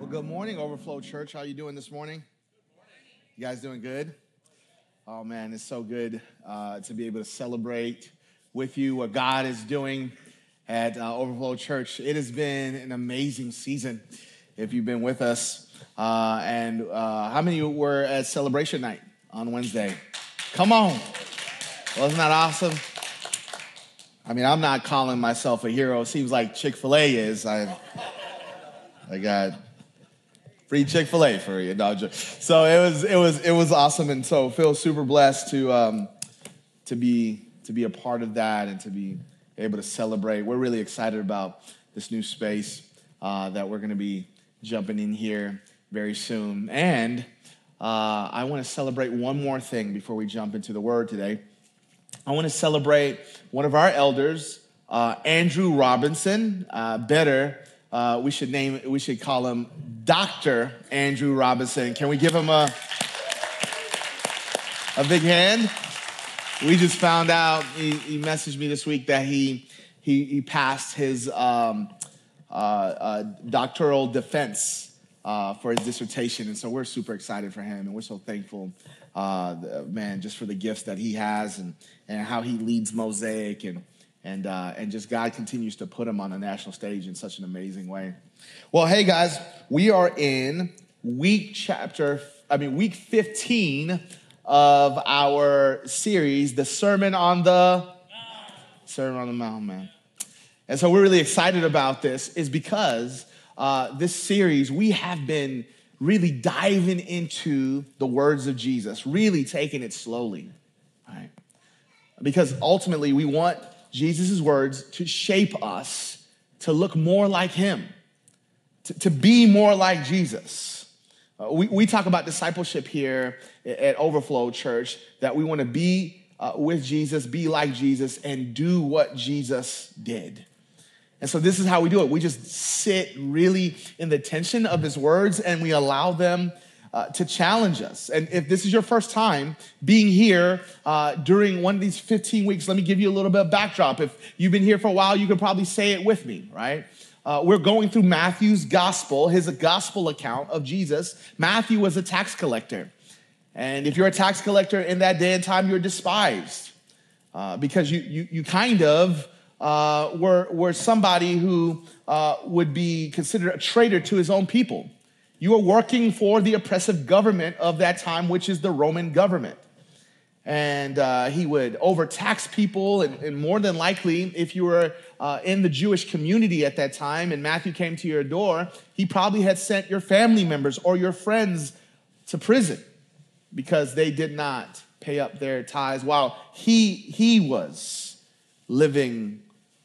Good morning, Overflow Church. How you doing this morning? You guys doing good? Oh, man, it's so good to be able to celebrate with you what God is doing at Overflow Church. It has been an amazing season if you've been with us. And how many were at Celebration Night on Wednesday? Come on. Wasn't that awesome? I mean, I'm not calling myself a hero. It seems like Chick-fil-A is. I got free Chick-fil-A for you. No, so it was awesome, and so feel super blessed to be a part of that and to be able to celebrate. We're really excited about this new space that we're going to be jumping in here very soon. And I want to celebrate one more thing before we jump into the Word today. I want to celebrate one of our elders, Andrew Robinson. We should call him Dr. Andrew Robinson. Can we give him a big hand? We just found out, he messaged me this week that he passed his doctoral defense for his dissertation, and so we're super excited for him, and we're so thankful, man, just for the gifts that he has and how he leads Mosaic and just God continues to put him on a national stage in such an amazing way. Well, hey guys, we are in week 15 of our series, the Sermon on the Mount, man. And so we're really excited about this is because this series, we have been really diving into the words of Jesus, really taking it slowly, right? Because ultimately we want Jesus' words to shape us to look more like him, to be more like Jesus. We talk about discipleship here at Overflow Church, that we want to be with Jesus, be like Jesus, and do what Jesus did. And so this is how we do it. We just sit really in the tension of his words and we allow them to challenge us. And if this is your first time being here during one of these 15 weeks, let me give you a little bit of backdrop. If you've been here for a while, you could probably say it with me, right? We're going through Matthew's gospel, his gospel account of Jesus. Matthew was a tax collector. And if you're a tax collector in that day and time, you're despised because you kind of were somebody who would be considered a traitor to his own people. You were working for the oppressive government of that time, which is the Roman government. And he would overtax people, and more than likely, if you were in the Jewish community at that time and Matthew came to your door, he probably had sent your family members or your friends to prison because they did not pay up their tithes while he was living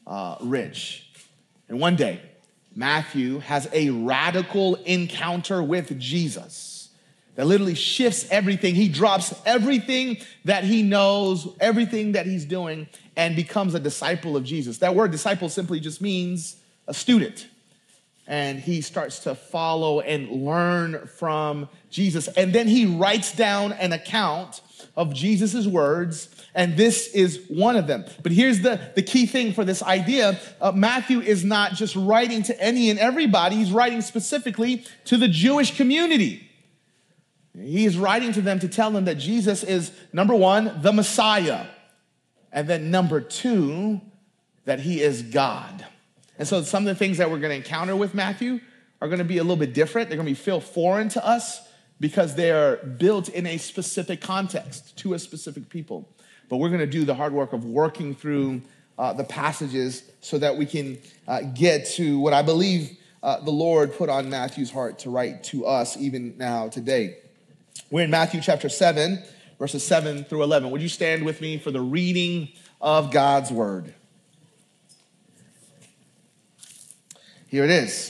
rich. And one day, Matthew has a radical encounter with Jesus that literally shifts everything. He drops everything that he knows, everything that he's doing, and becomes a disciple of Jesus. That word disciple simply just means a student. And he starts to follow and learn from Jesus. And then he writes down an account of Jesus' words, and this is one of them. But here's the key thing for this idea. Matthew is not just writing to any and everybody. He's writing specifically to the Jewish community. He is writing to them to tell them that Jesus is, number one, the Messiah. And then number two, that he is God. And so some of the things that we're going to encounter with Matthew are going to be a little bit different. They're going to feel foreign to us because they are built in a specific context to a specific people. But we're going to do the hard work of working through the passages so that we can get to what I believe the Lord put on Matthew's heart to write to us even now today. We're in Matthew chapter 7, verses 7 through 11. Would you stand with me for the reading of God's word? Here it is.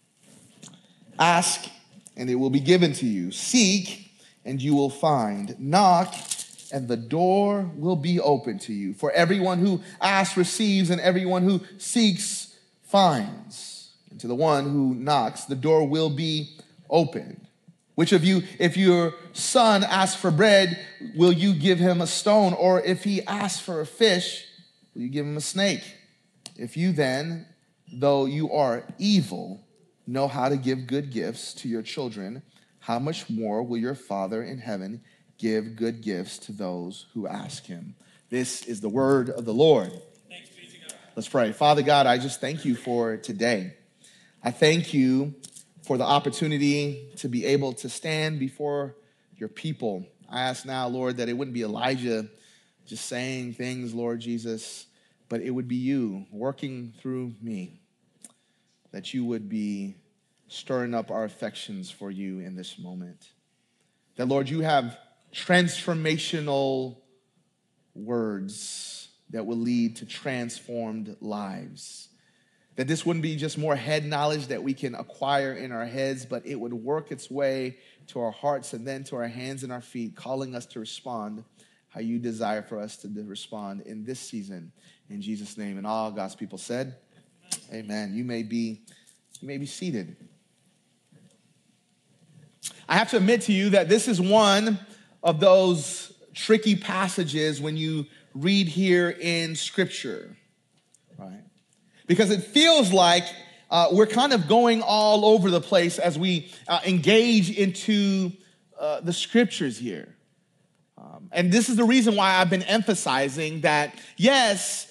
Ask, and it will be given to you. Seek, and you will find. Knock, and the door will be open to you. For everyone who asks receives, and everyone who seeks finds. And to the one who knocks, the door will be opened. Which of you, if your son asks for bread, will you give him a stone? Or if he asks for a fish, will you give him a snake? If you then, though you are evil, know how to give good gifts to your children, how much more will your Father in heaven give good gifts to those who ask him? This is the word of the Lord. Thanks be to God. Let's pray. Father God, I just thank you for today. I thank you for the opportunity to be able to stand before your people. I ask now, Lord, that it wouldn't be Elijah just saying things, Lord Jesus, but it would be you working through me, that you would be stirring up our affections for you in this moment. That, Lord, you have transformational words that will lead to transformed lives. That this wouldn't be just more head knowledge that we can acquire in our heads, but it would work its way to our hearts and then to our hands and our feet, calling us to respond how you desire for us to respond in this season. In Jesus' name. And all God's people said, amen. You may be seated. I have to admit to you that this is one of those tricky passages when you read here in Scripture, right? Because it feels like we're kind of going all over the place as we engage into the Scriptures here. And this is the reason why I've been emphasizing that, yes,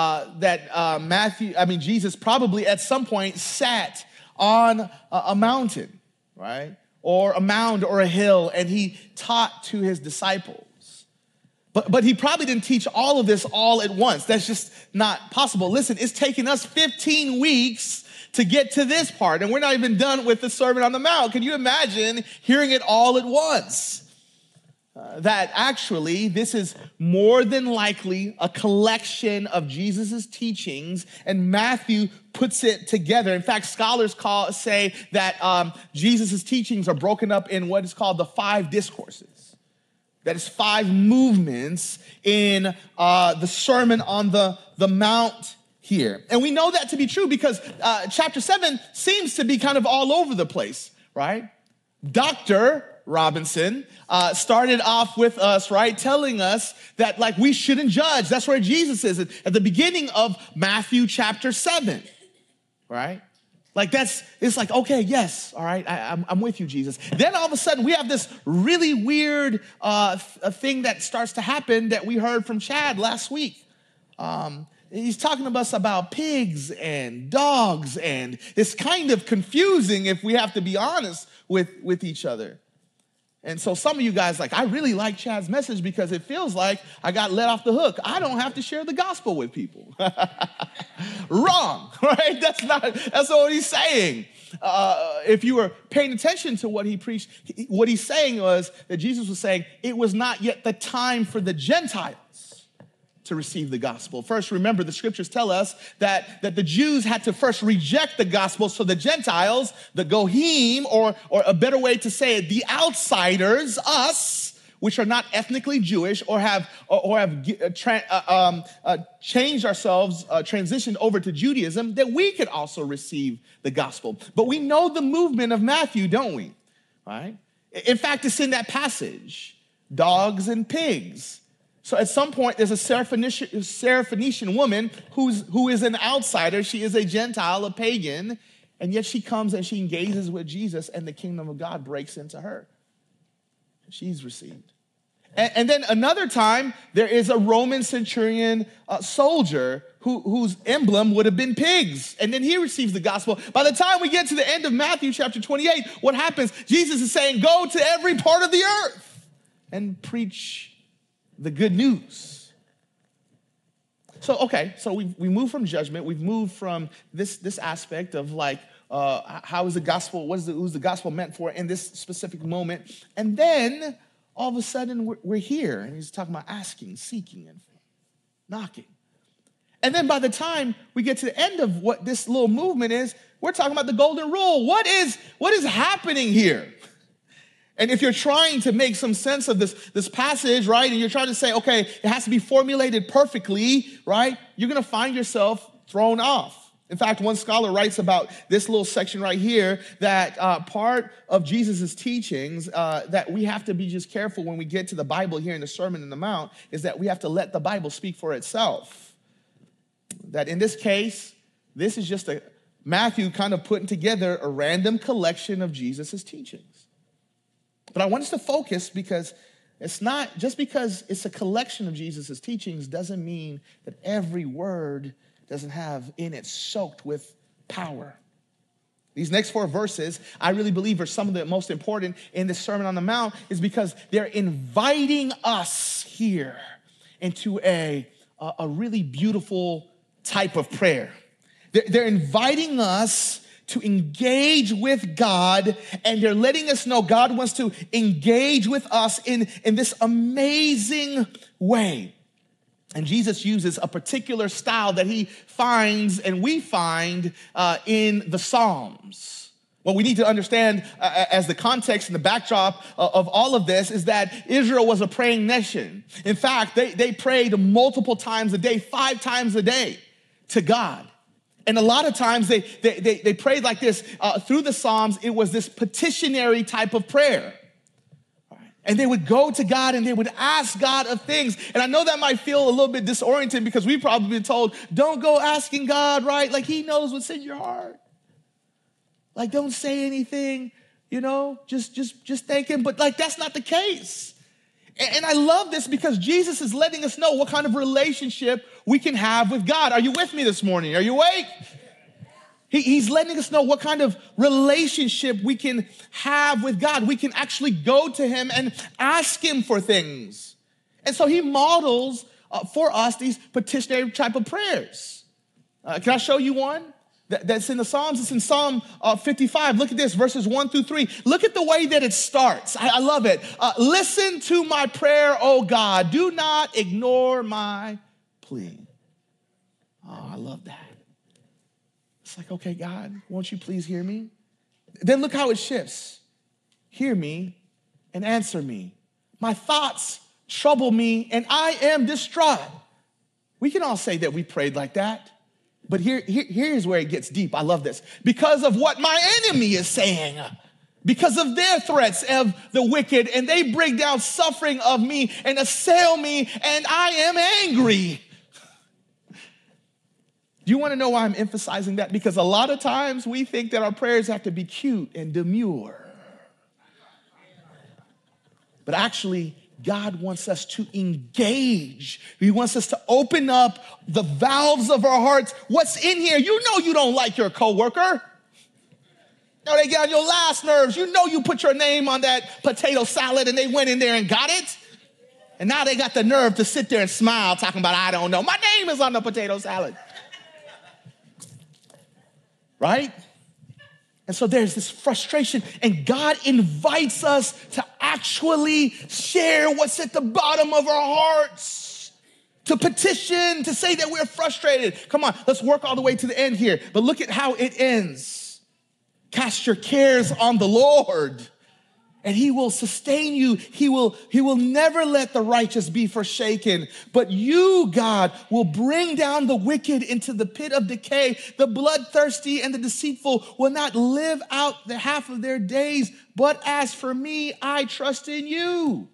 Jesus probably at some point sat on a mountain, right? Or a mound or a hill, and he taught to his disciples. But he probably didn't teach all of this all at once. That's just not possible. Listen, it's taken us 15 weeks to get to this part, and we're not even done with the Sermon on the Mount. Can you imagine hearing it all at once? That actually, this is more than likely a collection of Jesus' teachings, and Matthew puts it together. In fact, scholars say that Jesus' teachings are broken up in what is called the 5 discourses. That is 5 movements in the Sermon on the Mount here. And we know that to be true because chapter 7 seems to be kind of all over the place, right? Dr. Robinson started off with us, right, telling us that like we shouldn't judge. That's where Jesus is at the beginning of Matthew chapter 7, right? Like it's like, okay, yes, all right, I'm with you, Jesus. Then all of a sudden we have this really weird thing that starts to happen that we heard from Chad last week. He's talking to us about pigs and dogs, and it's kind of confusing if we have to be honest with each other. And so some of you guys I really like Chad's message because it feels like I got let off the hook. I don't have to share the gospel with people. Wrong, right? That's not what he's saying. If you were paying attention to what he preached, what he's saying was that Jesus was saying it was not yet the time for the Gentiles to receive the gospel. First, remember, the scriptures tell us that the Jews had to first reject the gospel, so the Gentiles, the Goyim, or a better way to say it, the outsiders, us, which are not ethnically Jewish or have changed ourselves, transitioned over to Judaism, that we could also receive the gospel. But we know the movement of Matthew, don't we? Right? In fact, it's in that passage, dogs and pigs. So at some point, there's a Syrophoenician woman who is an outsider. She is a Gentile, a pagan, and yet she comes and she engages with Jesus, and the kingdom of God breaks into her. She's received. And then another time, there is a Roman centurion soldier whose emblem would have been pigs, and then he receives the gospel. By the time we get to the end of Matthew chapter 28, what happens? Jesus is saying, go to every part of the earth and preach the good news. So we move from judgment. We've moved from this aspect of how is the gospel, who's the gospel meant for in this specific moment. And then all of a sudden we're here, and he's talking about asking, seeking, and knocking. And then by the time we get to the end of what this little movement is, we're talking about the golden rule. What is happening here? And if you're trying to make some sense of this passage, right, and you're trying to say, okay, it has to be formulated perfectly, right, you're going to find yourself thrown off. In fact, one scholar writes about this little section right here that part of Jesus' teachings that we have to be just careful when we get to the Bible here in the Sermon on the Mount is that we have to let the Bible speak for itself. That in this case, this is just Matthew kind of putting together a random collection of Jesus' teachings. But I want us to focus because it's not, just because it's a collection of Jesus' teachings doesn't mean that every word doesn't have in it soaked with power. These next 4 verses, I really believe, are some of the most important in the Sermon on the Mount, is because they're inviting us here into a really beautiful type of prayer. They're inviting us to engage with God, and they're letting us know God wants to engage with us in this amazing way. And Jesus uses a particular style that he finds and we find in the Psalms. What we need to understand as the context and the backdrop of all of this is that Israel was a praying nation. In fact, they prayed multiple times a day, 5 times a day to God. And a lot of times they prayed like this. Through the Psalms, it was this petitionary type of prayer. And they would go to God and they would ask God of things. And I know that might feel a little bit disorienting because we've probably been told, don't go asking God, right? Like he knows what's in your heart. Like don't say anything, just thank him. But like that's not the case. And I love this because Jesus is letting us know what kind of relationship we can have with God. Are you with me this morning? Are you awake? He's letting us know what kind of relationship we can have with God. We can actually go to him and ask him for things. And so he models for us these petitionary type of prayers. Can I show you one that's in the Psalms? It's in Psalm 55. Look at this, verses 1 through 3. Look at the way that it starts. I love it. Listen to my prayer, O God. Do not ignore my plea. Oh, I love that. It's like, okay, God, won't you please hear me? Then look how it shifts. Hear me and answer me. My thoughts trouble me and I am distraught. We can all say that we prayed like that. But here's where it gets deep. I love this. Because of what my enemy is saying. Because of their threats of the wicked. And they bring down suffering of me and assail me and I am angry. Do you want to know why I'm emphasizing that? Because a lot of times we think that our prayers have to be cute and demure. But actually, God wants us to engage. He wants us to open up the valves of our hearts. What's in here? You know you don't like your coworker. No, they got on your last nerves. You know you put your name on that potato salad and they went in there and got it. And now they got the nerve to sit there and smile talking about, I don't know. My name is on the potato salad. Right? And so there's this frustration, and God invites us to actually share what's at the bottom of our hearts, to petition, to say that we're frustrated. Come on, let's work all the way to the end here. But look at how it ends. Cast your cares on the Lord, and he will sustain you. He will never let the righteous be forsaken. But you, God, will bring down the wicked into the pit of decay. The bloodthirsty and the deceitful will not live out the half of their days. But as for me, I trust in you.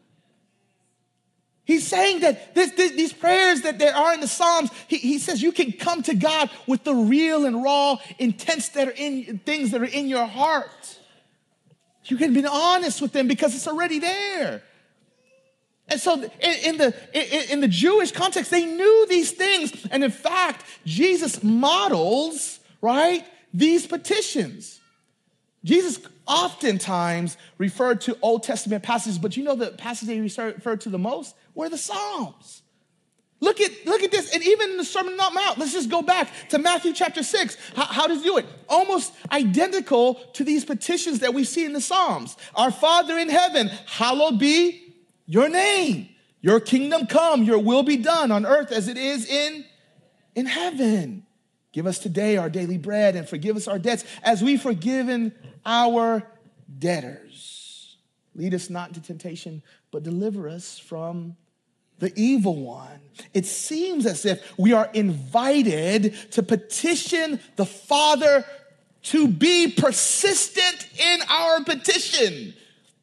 He's saying that these prayers that there are in the Psalms, he says you can come to God with the real and raw, intense things that are in your heart. You can be honest with them because it's already there. And so in the Jewish context, they knew these things. And in fact, Jesus models, right, these petitions. Jesus oftentimes referred to Old Testament passages, but you know the passages they referred to the most were the Psalms. Look at this, and even in the Sermon on the Mount, let's just go back to Matthew chapter 6. How does he do it? Almost identical to these petitions that we see in the Psalms. Our Father in heaven, hallowed be your name. Your kingdom come, your will be done on earth as it is in heaven. Give us today our daily bread and forgive us our debts as we've forgiven our debtors. Lead us not into temptation, but deliver us from the evil one. It seems as if we are invited to petition the Father to be persistent in our petition.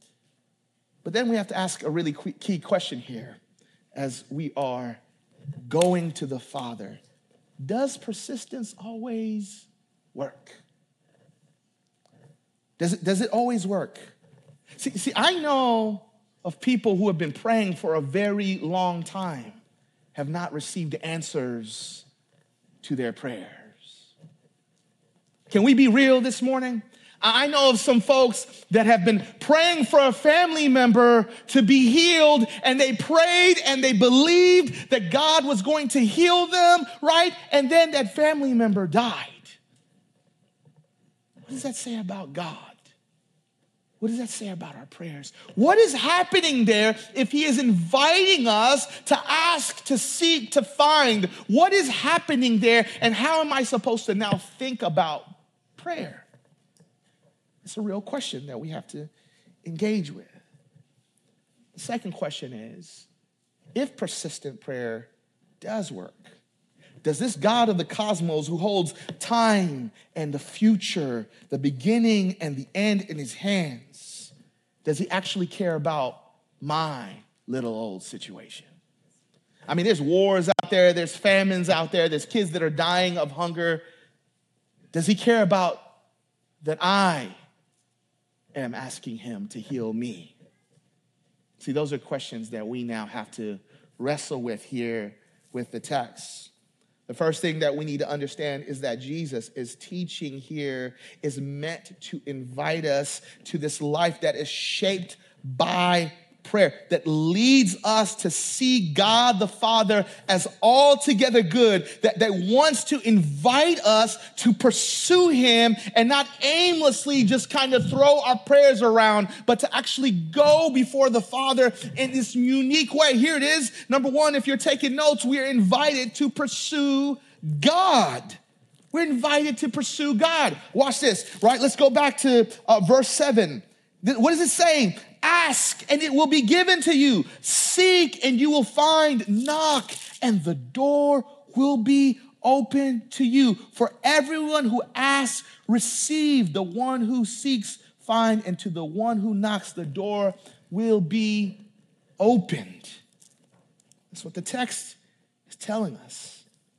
But then we have to ask a really key question here as we are going to the Father. Does persistence always work? Does it always work? See, I know of people who have been praying for a very long time, have not received answers to their prayers. Can we be real this morning? I know of some folks that have been praying for a family member to be healed, and they prayed and they believed that God was going to heal them, right? And then that family member died. What does that say about God? What does that say about our prayers? What is happening there if he is inviting us to ask, to seek, to find? What is happening there, and how am I supposed to now think about prayer? It's a real question that we have to engage with. The second question is, if persistent prayer does work, does this God of the cosmos, who holds time and the future, the beginning and the end in his hands, does he actually care about my little old situation? I mean, there's wars out there, there's famines out there, there's kids that are dying of hunger. Does he care about that I am asking him to heal me? See, those are questions that we now have to wrestle with here with the text. The first thing that we need to understand is that Jesus is teaching here is meant to invite us to this life that is shaped by prayer, that leads us to see God the Father as altogether good, that wants to invite us to pursue him and not aimlessly just kind of throw our prayers around, but to actually go before the Father in this unique way. Here it is. Number one, if you're taking notes, we are invited to pursue God. We're invited to pursue God. Watch this, right? Let's go back to verse 7. What is it saying? Ask and it will be given to you. Seek and you will find. Knock and the door will be open to you. For everyone who asks, receive. The one who seeks, find. And to the one who knocks, the door will be opened. That's what the text is telling us.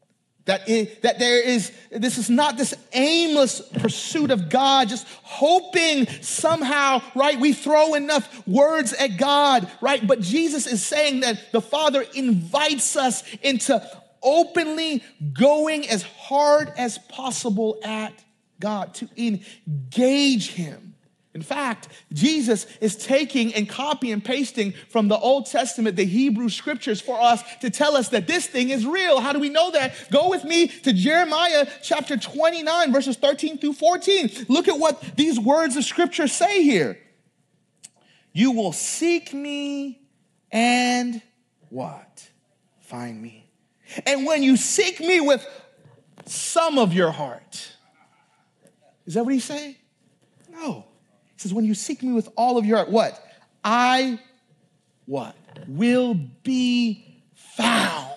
This is not this aimless pursuit of God, just hoping somehow, right, we throw enough words at God, right? But Jesus is saying that the Father invites us into openly going as hard as possible at God, to engage him. In fact, Jesus is taking and copy and pasting from the Old Testament, the Hebrew scriptures, for us to tell us that this thing is real. How do we know that? Go with me to Jeremiah chapter 29, verses 13 through 14. Look at what these words of scripture say here. You will seek me and what? Find me. And when you seek me with some of your heart. Is that what he's saying? No. He says, when you seek me with all of your heart, what? I, what? Will be found.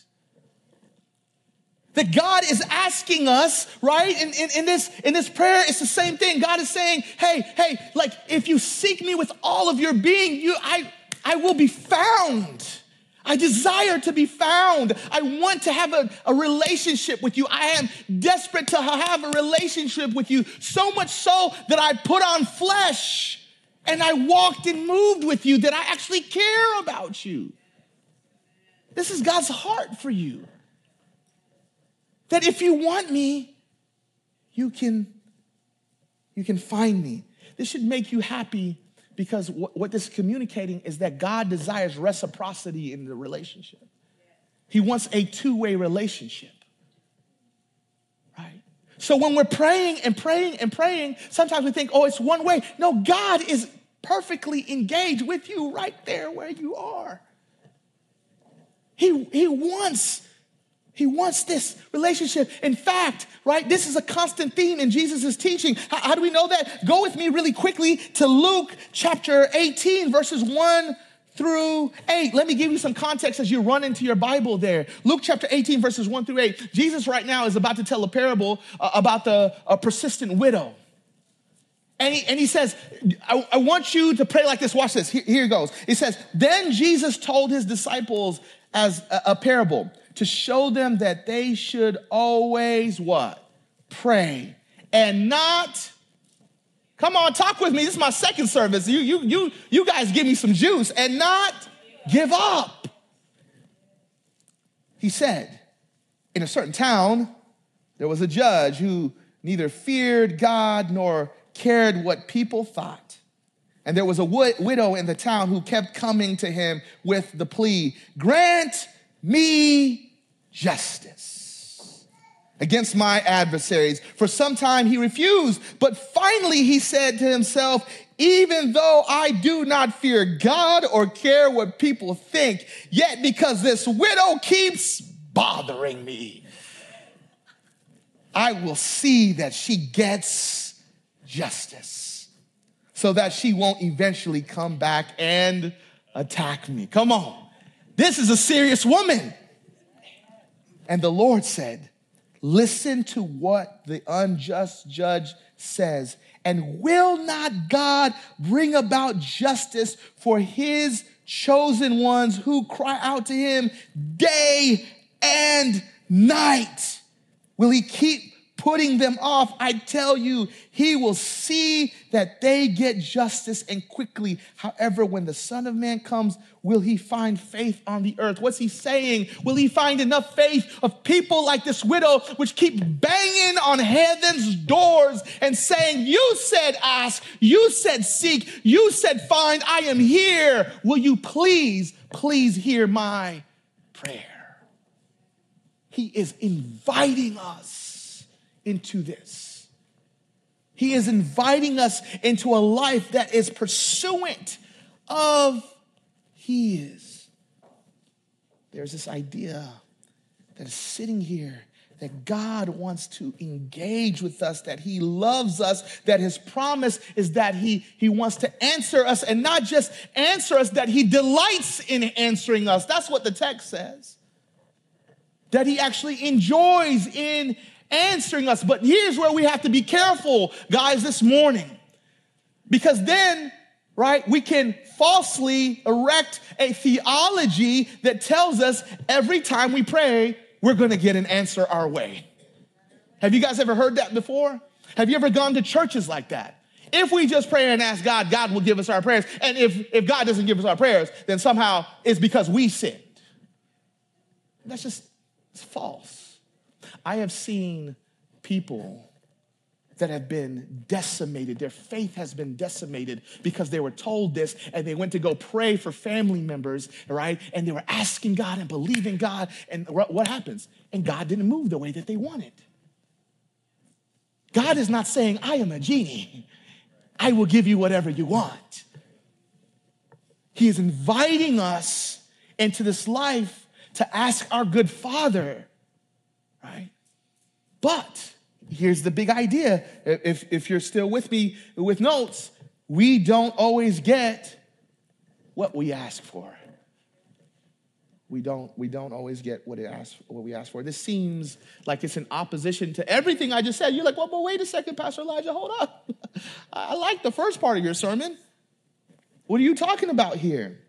That God is asking us, right? In this prayer, it's the same thing. God is saying, hey, like if you seek me with all of your being, I will be found. I desire to be found. I want to have a relationship with you. I am desperate to have a relationship with you, so much so that I put on flesh and I walked and moved with you, that I actually care about you. This is God's heart for you. That if you want me, you can find me. This should make you happy, because what this is communicating is that God desires reciprocity in the relationship. He wants a two-way relationship, right? So when we're praying and praying and praying, sometimes we think, oh, it's one way. No, God is perfectly engaged with you right there where you are. He wants this relationship. In fact, right, this is a constant theme in Jesus' teaching. How do we know that? Go with me really quickly to Luke chapter 18, verses 1 through 8. Let me give you some context as you run into your Bible there. Luke chapter 18, verses 1 through 8. Jesus right now is about to tell a parable about a persistent widow. And he says, I want you to pray like this. Watch this. Here it goes. It says, then Jesus told his disciples as a parable, to show them that they should always what? Pray and not, come on, talk with me. This is my second service. You guys give me some juice, and not give up. He said, in a certain town, there was a judge who neither feared God nor cared what people thought. And there was a widow in the town who kept coming to him with the plea, grant me justice against my adversaries. For some time he refused, but finally he said to himself, even though I do not fear God or care what people think, yet because this widow keeps bothering me, I will see that she gets justice so that she won't eventually come back and attack me. Come on. This is a serious woman. And the Lord said, listen to what the unjust judge says. And will not God bring about justice for his chosen ones who cry out to him day and night? Will he keep putting them off? I tell you, he will see that they get justice and quickly. However, when the Son of Man comes, will he find faith on the earth? What's he saying? Will he find enough faith of people like this widow, which keep banging on heaven's doors and saying, you said ask, you said seek, you said find, I am here. Will you please hear my prayer? He is inviting us into this. He is inviting us into a life that is pursuant of his. There's this idea that is sitting here that God wants to engage with us, that he loves us, that his promise is that he wants to answer us, and not just answer us, that he delights in answering us. That's what the text says. That he actually enjoys in answering us. But here's where we have to be careful, guys, this morning. Because then, right, we can falsely erect a theology that tells us every time we pray, we're going to get an answer our way. Have you guys ever heard that before? Have you ever gone to churches like that? If we just pray and ask God, God will give us our prayers. And if God doesn't give us our prayers, then somehow it's because we sinned. That's just, it's false. I have seen people that have been decimated. Their faith has been decimated because they were told this and they went to go pray for family members, right? And they were asking God and believing God. And what happens? And God didn't move the way that they wanted. God is not saying, I am a genie. I will give you whatever you want. He is inviting us into this life to ask our good Father, right? But here's the big idea. If you're still with me with notes, we don't always get what we ask for. We don't always get what we ask for. This seems like it's in opposition to everything I just said. You're like, well, but wait a second, Pastor Elijah, hold up. I like the first part of your sermon. What are you talking about here?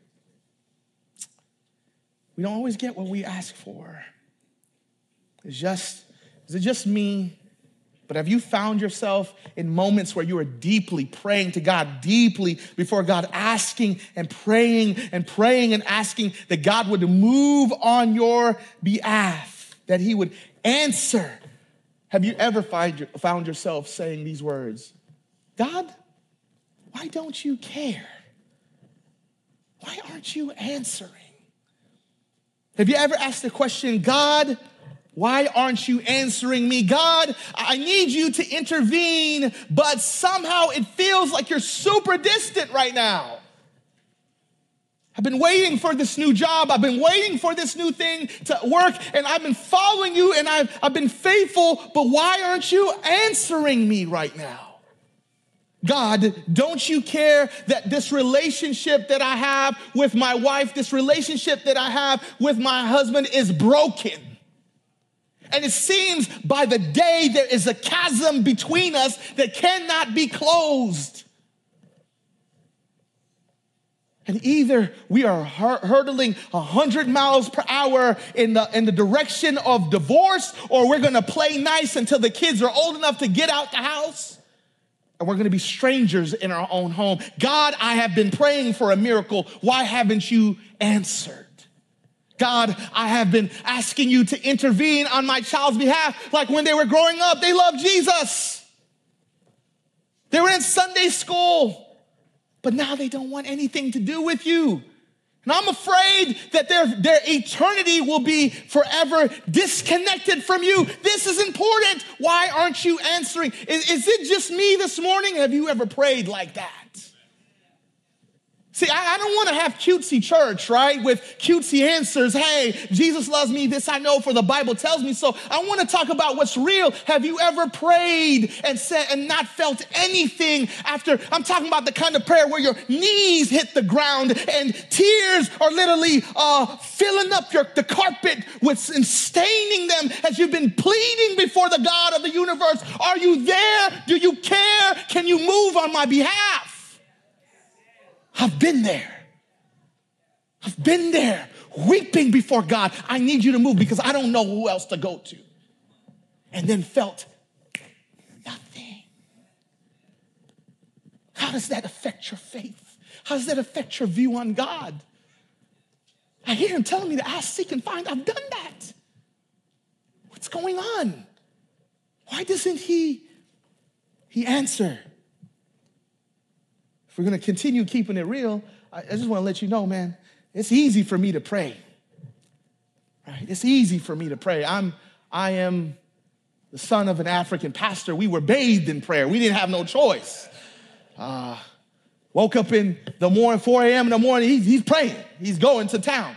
We don't always get what we ask for. Is it just me? But have you found yourself in moments where you are deeply praying to God, deeply before God, asking and praying and asking that God would move on your behalf, that he would answer? Have you ever found yourself saying these words? God, why don't you care? Why aren't you answering? Have you ever asked the question, God, why aren't you answering me? God, I need you to intervene, but somehow it feels like you're super distant right now. I've been waiting for this new job. I've been waiting for this new thing to work, and I've been following you, and I've been faithful, but why aren't you answering me right now? God, don't you care that this relationship that I have with my wife, this relationship that I have with my husband is broken? And it seems by the day there is a chasm between us that cannot be closed. And either we are hurtling 100 miles per hour in the direction of divorce, or we're going to play nice until the kids are old enough to get out the house, and we're going to be strangers in our own home. God, I have been praying for a miracle. Why haven't you answered? God, I have been asking you to intervene on my child's behalf. Like when they were growing up, they loved Jesus. They were in Sunday school. But now they don't want anything to do with you. And I'm afraid that their eternity will be forever disconnected from you. This is important. Why aren't you answering? Is it just me this morning? Have you ever prayed like that? See, I don't want to have cutesy church, right? With cutesy answers. Hey, Jesus loves me. This I know for the Bible tells me so. I want to talk about what's real. Have you ever prayed and said and not felt anything after? I'm talking about the kind of prayer where your knees hit the ground and tears are literally filling up the carpet and staining them as you've been pleading before the God of the universe. Are you there? Do you care? Can you move on my behalf? I've been there. I've been there weeping before God. I need you to move because I don't know who else to go to. And then felt nothing. How does that affect your faith? How does that affect your view on God? I hear him telling me to ask, seek, and find. I've done that. What's going on? Why doesn't he answer? If we're going to continue keeping it real, I just want to let you know, man, it's easy for me to pray. Right? It's easy for me to pray. I am the son of an African pastor. We were bathed in prayer. We didn't have no choice. Woke up in the morning, 4 a.m. in the morning, he's praying. He's going to town.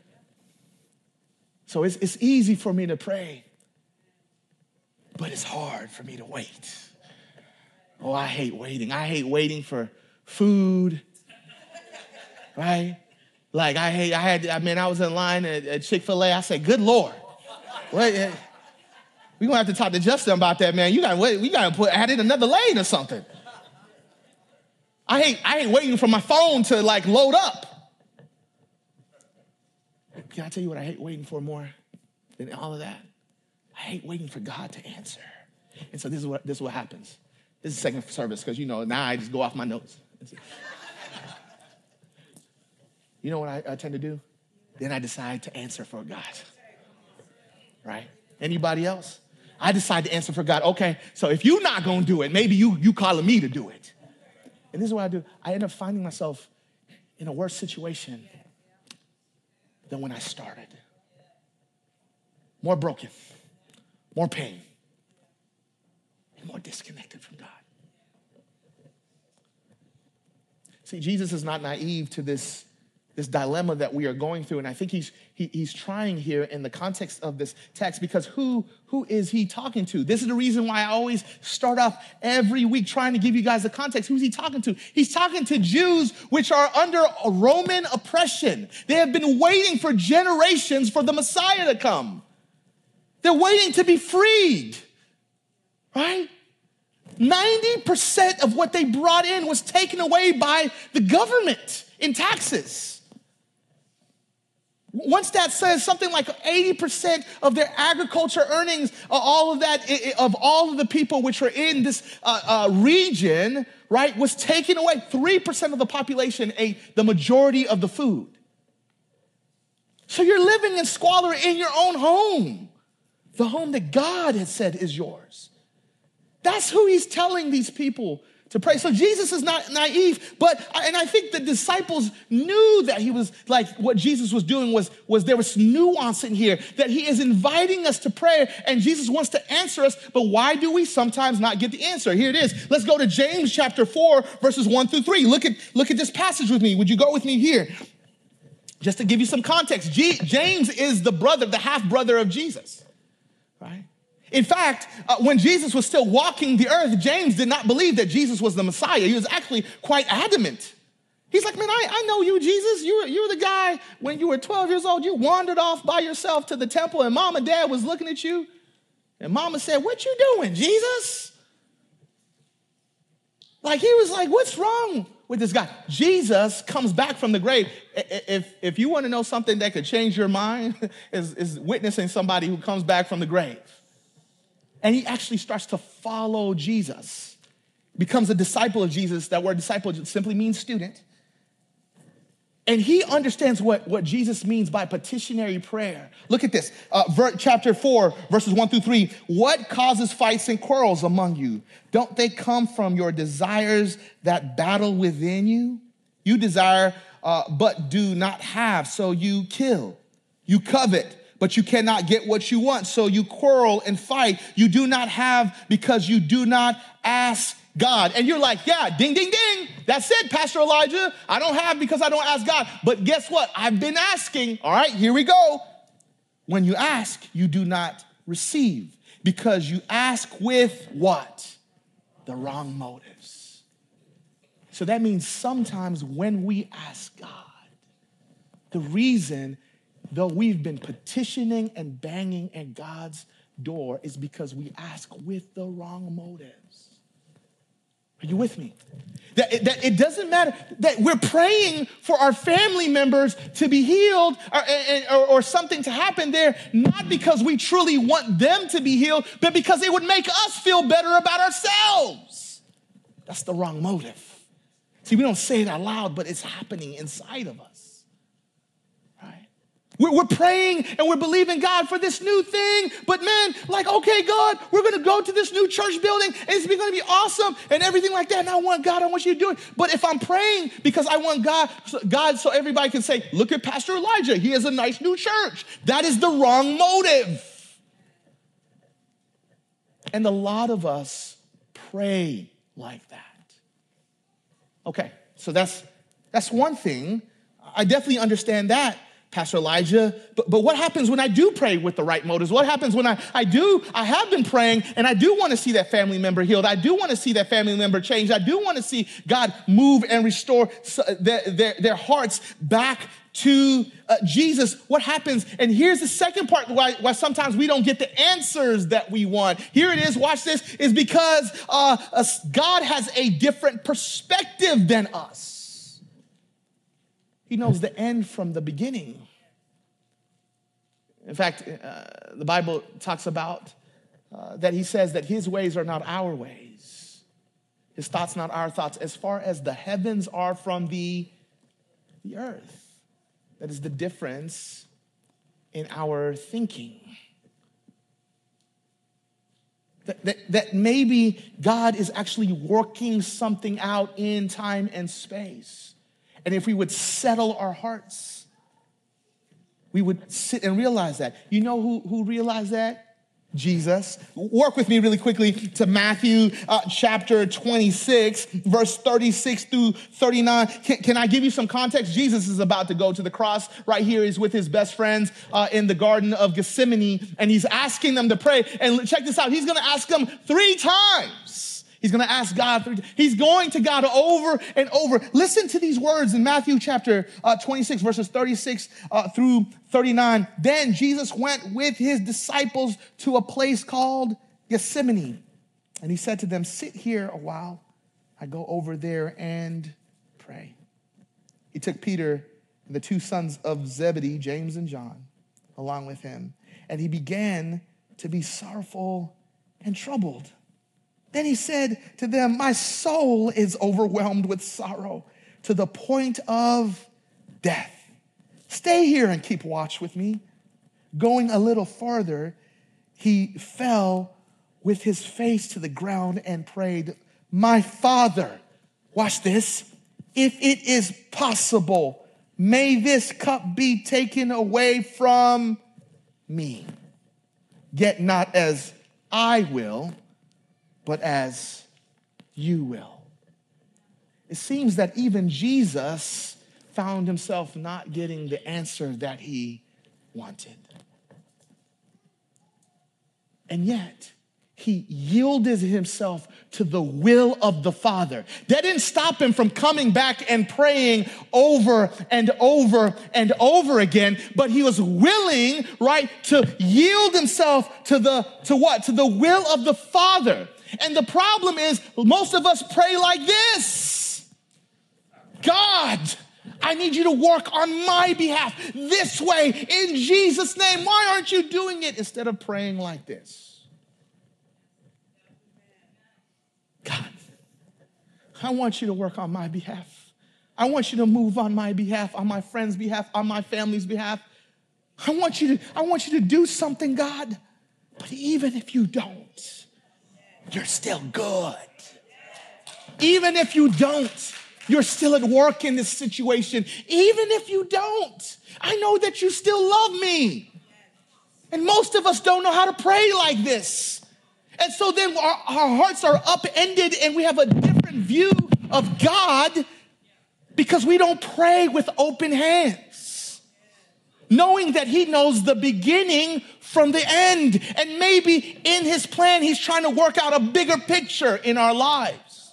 So it's easy for me to pray, but it's hard for me to wait. Oh, I hate waiting. I hate waiting for food, right? Like I was in line at Chick-fil-A. I said, good Lord. We're going to have to talk to Justin about that, man. We got to add in another lane or something. I hate waiting for my phone to like load up. Can I tell you what I hate waiting for more than all of that? I hate waiting for God to answer. And so this is what happens. This is second service because, now I just go off my notes. You know what I tend to do? Then I decide to answer for God, right? Anybody else? I decide to answer for God. Okay, so if you're not going to do it, maybe you calling me to do it. And this is what I do. I end up finding myself in a worse situation than when I started. More broken, more pain, and more disconnected from God. See, Jesus is not naive to this dilemma that we are going through. And I think he's trying here in the context of this text because who is he talking to? This is the reason why I always start off every week trying to give you guys the context. Who's he talking to? He's talking to Jews which are under a Roman oppression. They have been waiting for generations for the Messiah to come. They're waiting to be freed, right? 90% of what they brought in was taken away by the government in taxes. Once that says something like 80% of their agriculture earnings, all of that, of all of the people which were in this region, right, was taken away. 3% of the population ate the majority of the food. So you're living in squalor in your own home, the home that God has said is yours. That's who he's telling these people to pray. So Jesus is not naive, and I think the disciples knew that he was like what Jesus was doing was there was nuance in here, that he is inviting us to prayer and Jesus wants to answer us, but why do we sometimes not get the answer? Here it is. Let's go to James chapter 4, verses 1-3. Look at this passage with me. Would you go with me here? Just to give you some context, James is the half-brother of Jesus, right? In fact, when Jesus was still walking the earth, James did not believe that Jesus was the Messiah. He was actually quite adamant. He's like, man, I know you, Jesus. You were the guy when you were 12 years old. You wandered off by yourself to the temple and mom and dad was looking at you. And mama said, what you doing, Jesus? Like he was like, what's wrong with this guy? Jesus comes back from the grave. If you want to know something that could change your mind, is witnessing somebody who comes back from the grave. And he actually starts to follow Jesus, becomes a disciple of Jesus. That word disciple simply means student. And he understands what Jesus means by petitionary prayer. Look at this, chapter 4, verses 1 through 3. What causes fights and quarrels among you? Don't they come from your desires that battle within you? You desire, but do not have, so you kill. You covet, but you cannot get what you want, so you quarrel and fight. You do not have because you do not ask God. And you're like, yeah, ding, ding, ding. That's it, Pastor Elijah. I don't have because I don't ask God. But guess what? I've been asking. All right, here we go. When you ask, you do not receive because you ask with what? The wrong motives. So that means sometimes when we ask God, the reason, though we've been petitioning and banging at God's door, is because we ask with the wrong motives. Are you with me? That it doesn't matter that we're praying for our family members to be healed or something to happen there, not because we truly want them to be healed, but because it would make us feel better about ourselves. That's the wrong motive. See, we don't say it out loud, but it's happening inside of us. We're praying and we're believing God for this new thing. But man, like, okay, God, we're going to go to this new church building and it's going to be awesome and everything like that. And I want you to do it. But if I'm praying because I want God so everybody can say, look at Pastor Elijah. He has a nice new church. That is the wrong motive. And a lot of us pray like that. Okay, so that's one thing. I definitely understand that, Pastor Elijah, but what happens when I do pray with the right motives? What happens when I have been praying and I do want to see that family member healed. I do want to see that family member changed. I do want to see God move and restore their hearts back to Jesus. What happens? And here's the second part why sometimes we don't get the answers that we want. Here it is, watch this, is because God has a different perspective than us. He knows the end from the beginning. In fact, the Bible talks about that he says that his ways are not our ways. His thoughts not our thoughts. As far as the heavens are from the earth. That is the difference in our thinking. That maybe God is actually working something out in time and space. And if we would settle our hearts, we would sit and realize that. You know who realized that? Jesus. Work with me really quickly to Matthew chapter 26, verse 36 through 39. Can I give you some context? Jesus is about to go to the cross. Right here, he's with his best friends in the Garden of Gethsemane, and he's asking them to pray. And check this out. He's going to ask them 3 times. He's going to ask God. He's going to God over and over. Listen to these words in Matthew chapter 26, verses 36 through 39. Then Jesus went with his disciples to a place called Gethsemane. And he said to them, sit here a while. I go over there and pray. He took Peter and the 2 sons of Zebedee, James and John, along with him. And he began to be sorrowful and troubled. Then he said to them, my soul is overwhelmed with sorrow to the point of death. Stay here and keep watch with me. Going a little farther, he fell with his face to the ground and prayed, my Father, watch this, if it is possible, may this cup be taken away from me. Yet not as I will, but as you will. It seems that even Jesus found himself not getting the answer that he wanted. And yet, he yielded himself to the will of the Father. That didn't stop him from coming back and praying over and over and over again, but he was willing, right, to yield himself to the will of the Father. And the problem is most of us pray like this. God, I need you to work on my behalf this way in Jesus' name. Why aren't you doing it? Instead of praying like this. God, I want you to work on my behalf. I want you to move on my behalf, on my friend's behalf, on my family's behalf. I want you to do something, God. But even if you don't, you're still good. Even if you don't, you're still at work in this situation. Even if you don't, I know that you still love me. And most of us don't know how to pray like this. And so then our hearts are upended and we have a different view of God because we don't pray with open hands, knowing that he knows the beginning from the end. And maybe in his plan, he's trying to work out a bigger picture in our lives.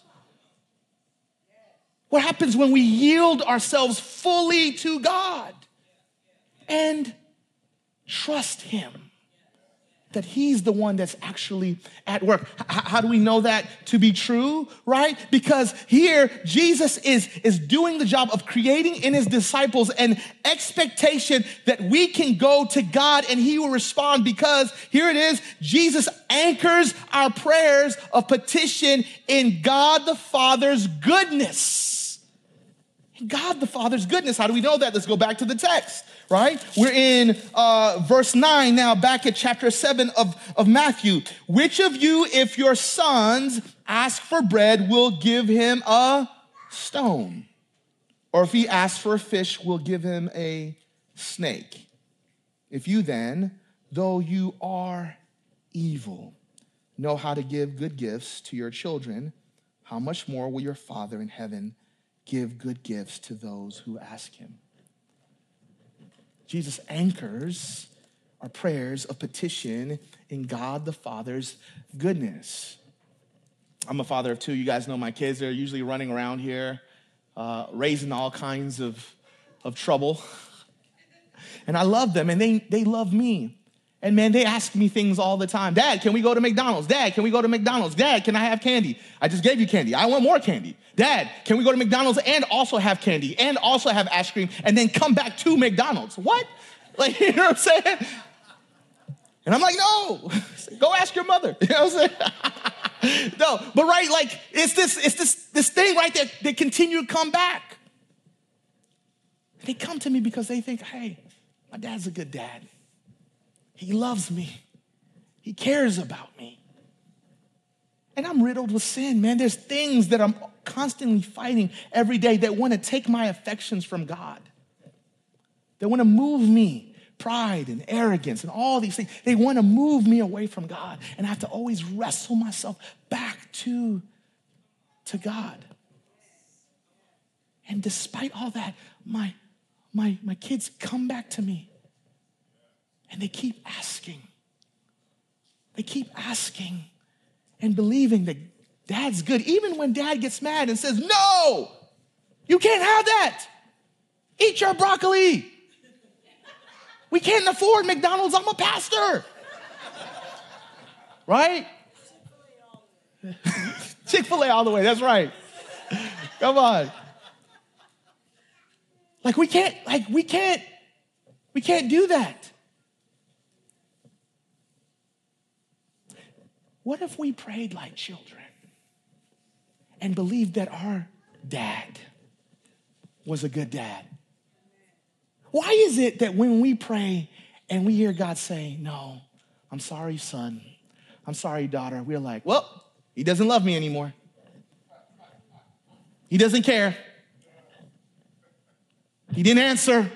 What happens when we yield ourselves fully to God and trust him that he's the one that's actually at work? How do we know that to be true, right? Because here Jesus is doing the job of creating in his disciples an expectation that we can go to God and he will respond, because here it is, Jesus anchors our prayers of petition in God the Father's goodness. God the Father's goodness. How do we know that? Let's go back to the text, right? We're in verse 9 now, back at chapter 7 of Matthew. Which of you, if your sons ask for bread, will give him a stone? Or if he asks for a fish, will give him a snake? If you then, though you are evil, know how to give good gifts to your children, how much more will your Father in heaven give good gifts to those who ask him? Jesus anchors our prayers of petition in God the Father's goodness. I'm a father of two. You guys know my kids. They're usually running around here, raising all kinds of trouble. And I love them, and they love me. And man, they ask me things all the time. Dad, can we go to McDonald's? Dad, can we go to McDonald's? Dad, can I have candy? I just gave you candy. I want more candy. Dad, can we go to McDonald's and also have candy and also have ice cream and then come back to McDonald's? What? Like, you know what I'm saying? And I'm like, no, go ask your mother. You know what I'm saying? No, but right, like it's this thing right there. They continue to come back. They come to me because they think, hey, my dad's a good dad. He loves me. He cares about me. And I'm riddled with sin, man. There's things that I'm constantly fighting every day that want to take my affections from God. They want to move me, pride and arrogance and all these things. They want to move me away from God. And I have to always wrestle myself back to God. And despite all that, my kids come back to me. And they keep asking. They keep asking and believing that dad's good. Even when dad gets mad and says, no, you can't have that. Eat your broccoli. We can't afford McDonald's. I'm a pastor. Right? Chick-fil-A all the way. That's right. Come on. We can't do that. What if we prayed like children and believed that our dad was a good dad? Why is it that when we pray and we hear God say, no, I'm sorry, son, I'm sorry, daughter, we're like, well, he doesn't love me anymore. He doesn't care. He didn't answer.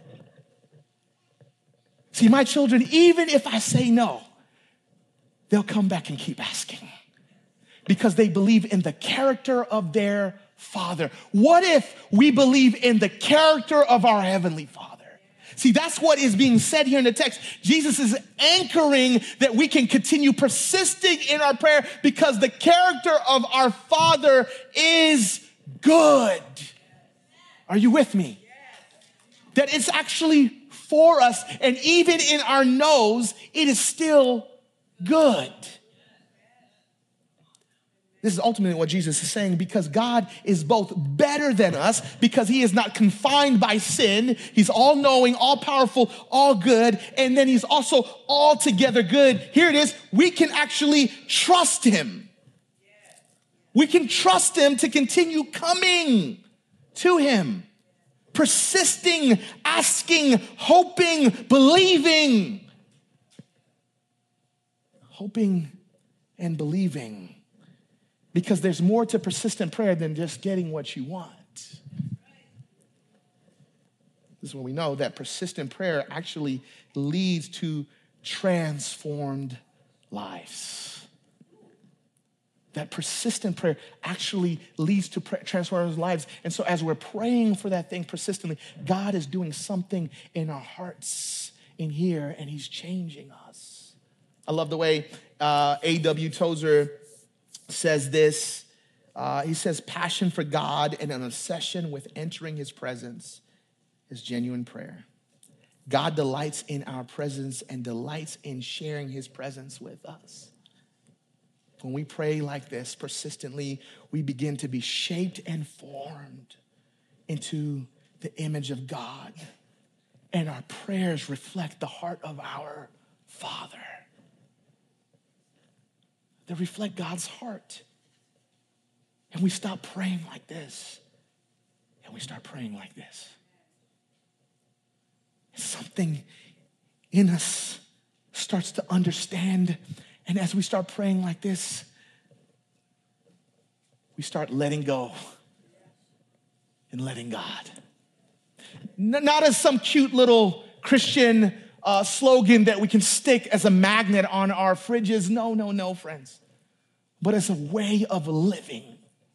See, my children, even if I say no, they'll come back and keep asking because they believe in the character of their Father. What if we believe in the character of our Heavenly Father? See, that's what is being said here in the text. Jesus is anchoring that we can continue persisting in our prayer because the character of our Father is good. Are you with me? That it's actually for us, and even in our no's, it is still good. This is ultimately what Jesus is saying, because God is both better than us, because he is not confined by sin. He's all knowing, all powerful, all good. And then he's also altogether good. Here it is. We can actually trust him. We can trust him to continue coming to him, persisting, asking, hoping, believing. Hoping and believing. Because there's more to persistent prayer than just getting what you want. This is when we know that persistent prayer actually leads to transformed lives. That persistent prayer actually leads to transformed lives. And so as we're praying for that thing persistently, God is doing something in our hearts in here, and he's changing us. I love the way A.W. Tozer says this. He says, passion for God and an obsession with entering his presence is genuine prayer. God delights in our presence and delights in sharing his presence with us. When we pray like this persistently, we begin to be shaped and formed into the image of God. And our prayers reflect the heart of our Father. They reflect God's heart. And we stop praying like this, and we start praying like this. Something in us starts to understand, and as we start praying like this, we start letting go and letting God. Not as some cute little Christian slogan that we can stick as a magnet on our fridges. No, friends. But as a way of living,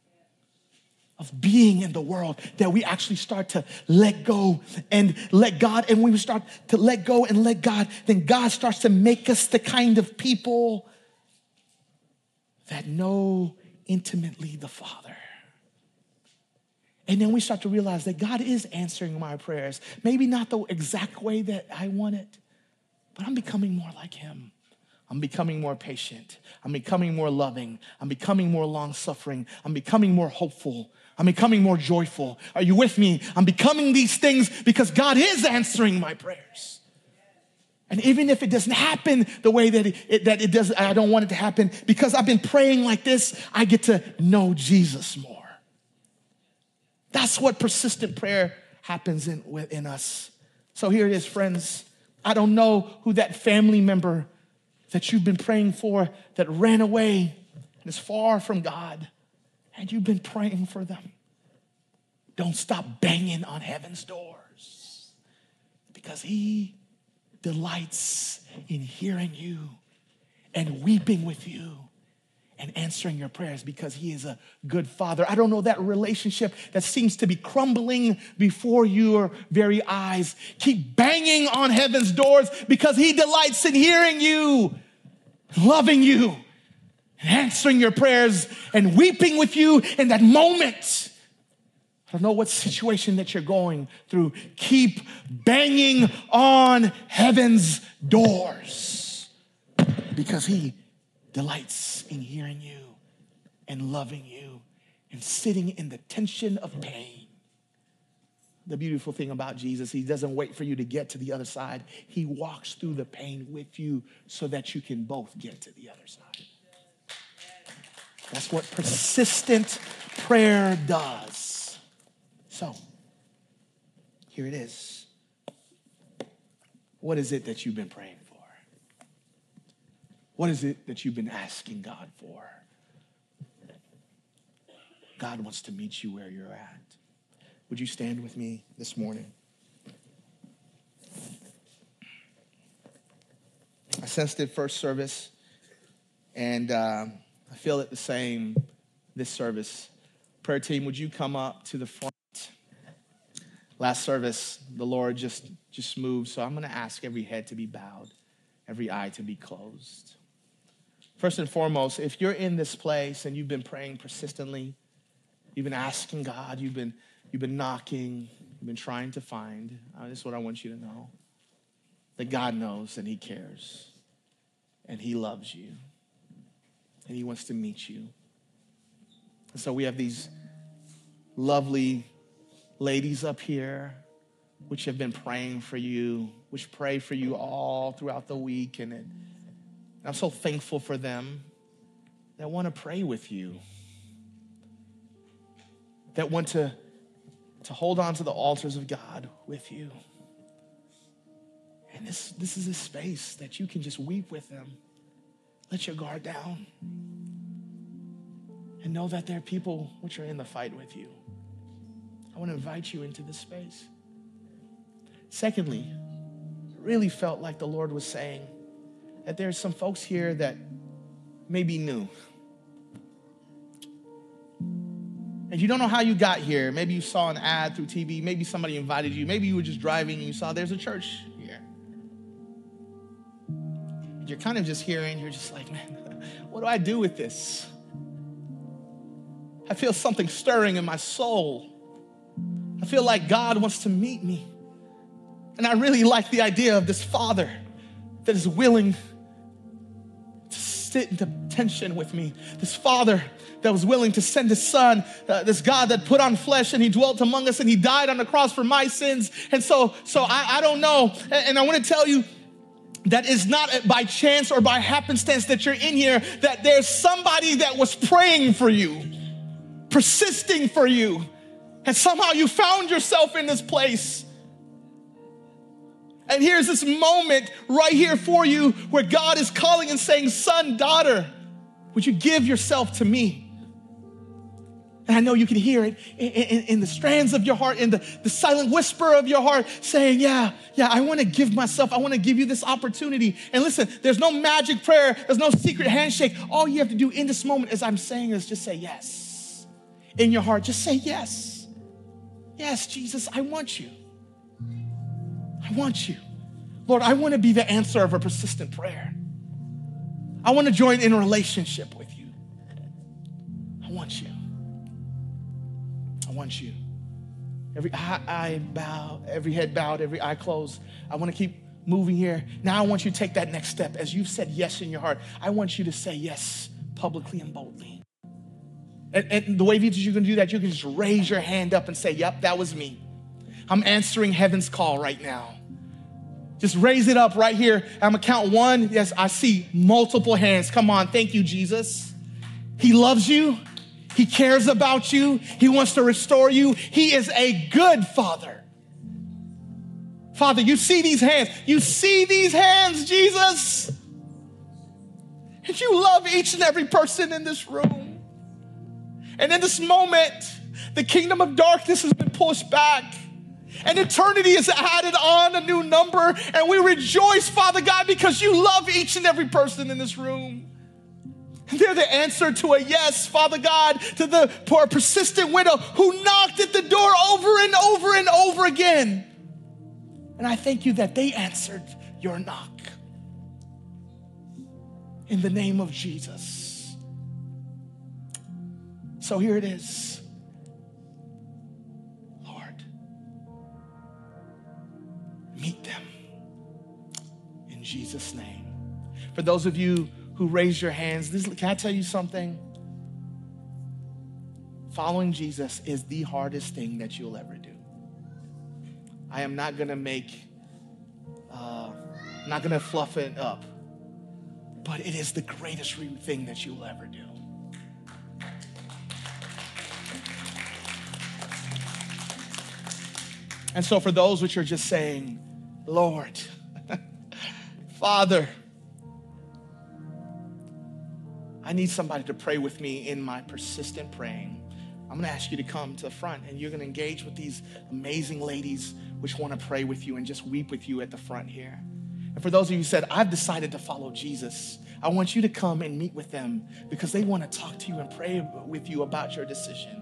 of being in the world, that we actually start to let go and let God. And when we start to let go and let God, then God starts to make us the kind of people that know intimately the Father. And then we start to realize that God is answering my prayers. Maybe not the exact way that I want it, but I'm becoming more like him. I'm becoming more patient. I'm becoming more loving. I'm becoming more long-suffering. I'm becoming more hopeful. I'm becoming more joyful. Are you with me? I'm becoming these things because God is answering my prayers. And even if it doesn't happen the way that it does, I don't want it to happen, because I've been praying like this, I get to know Jesus more. That's what persistent prayer happens in us. So here it is, friends. I don't know who that family member that you've been praying for that ran away and is far from God, and you've been praying for them. Don't stop banging on heaven's doors, because he delights in hearing you and weeping with you and answering your prayers, because he is a good father. I don't know that relationship that seems to be crumbling before your very eyes. Keep banging on heaven's doors, because he delights in hearing you, loving you, and answering your prayers and weeping with you in that moment. I don't know what situation that you're going through. Keep banging on heaven's doors, because he delights in hearing you and loving you and sitting in the tension of pain. The beautiful thing about Jesus, he doesn't wait for you to get to the other side. He walks through the pain with you so that you can both get to the other side. That's what persistent prayer does. So, here it is. What is it that you've been praying for? What is it that you've been asking God for? God wants to meet you where you're at. Would you stand with me this morning? I sensed it first service, and I feel it the same this service. Prayer team, would you come up to the front? Last service, the Lord just moved, so I'm going to ask every head to be bowed, every eye to be closed. First and foremost, if you're in this place and you've been praying persistently, you've been asking God, you've been knocking, you've been trying to find, this is what I want you to know, that God knows and he cares and he loves you and he wants to meet you. So we have these lovely ladies up here, which have been praying for you, which pray for you all throughout the week. And I'm so thankful for them that want to pray with you, that want to hold on to the altars of God with you. And this is a space that you can just weep with them. Let your guard down. And know that there are people which are in the fight with you. I want to invite you into this space. Secondly, I really felt like the Lord was saying that there's some folks here that may be new. And you don't know how you got here. Maybe you saw an ad through TV. Maybe somebody invited you. Maybe you were just driving and you saw there's a church here. You're kind of just here and you're just like, man, what do I do with this? I feel something stirring in my soul. I feel like God wants to meet me. And I really like the idea of this Father that is willing to sit into tension with me. This Father that was willing to send his Son, this God that put on flesh and he dwelt among us and he died on the cross for my sins. And so I don't know. And I want to tell you that is not by chance or by happenstance that you're in here, that there's somebody that was praying for you, persisting for you. And somehow you found yourself in this place. And here's this moment right here for you where God is calling and saying, son, daughter, would you give yourself to me? And I know you can hear it in the strands of your heart, in the silent whisper of your heart saying, yeah, I want to give myself. I want to give you this opportunity. And listen, there's no magic prayer. There's no secret handshake. All you have to do in this moment as I'm saying is just say yes. In your heart, just say yes. Yes, Jesus, I want you. I want you. Lord, I want to be the answer of a persistent prayer. I want to join in a relationship with you. I want you. I want you. Every eye bow, every head bowed, every eye closed. I want to keep moving here. Now I want you to take that next step. As you've said yes in your heart, I want you to say yes publicly and boldly. And the way that you can do that, you can just raise your hand up and say, yep, that was me. I'm answering heaven's call right now. Just raise it up right here. I'm gonna count one. Yes, I see multiple hands. Come on, thank you, Jesus. He loves you. He cares about you. He wants to restore you. He is a good Father. Father, you see these hands. You see these hands, Jesus. And you love each and every person in this room. And in this moment, the kingdom of darkness has been pushed back. And eternity is added on a new number. And we rejoice, Father God, because you love each and every person in this room. And they're the answer to a yes, Father God, to the poor persistent widow who knocked at the door over and over and over again. And I thank you that they answered your knock. In the name of Jesus. So here it is. Lord, meet them in Jesus' name. For those of you who raised your hands, can I tell you something? Following Jesus is the hardest thing that you'll ever do. I am not gonna not gonna fluff it up, but it is the greatest thing that you'll ever do. And so for those which are just saying, Lord, Father, I need somebody to pray with me in my persistent praying. I'm gonna ask you to come to the front and you're gonna engage with these amazing ladies which wanna pray with you and just weep with you at the front here. And for those of you who said, I've decided to follow Jesus, I want you to come and meet with them because they wanna talk to you and pray with you about your decision.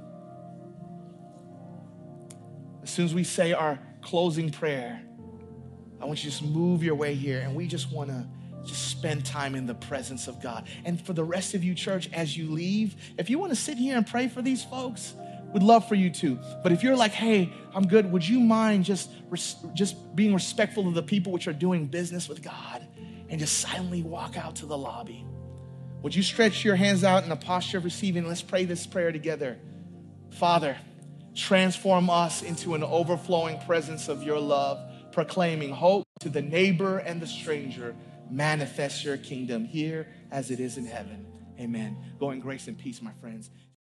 As soon as we say our closing prayer, I want you to just move your way here and we just want to just spend time in the presence of God. And for the rest of you, church, as you leave, if you want to sit here and pray for these folks, we'd love for you to. But if you're like, hey, I'm good, would you mind just being respectful of the people which are doing business with God and just silently walk out to the lobby? Would you stretch your hands out in a posture of receiving? Let's pray this prayer together. Father, transform us into an overflowing presence of your love, proclaiming hope to the neighbor and the stranger. Manifest your kingdom here as it is in heaven. Amen. Go in grace and peace, my friends.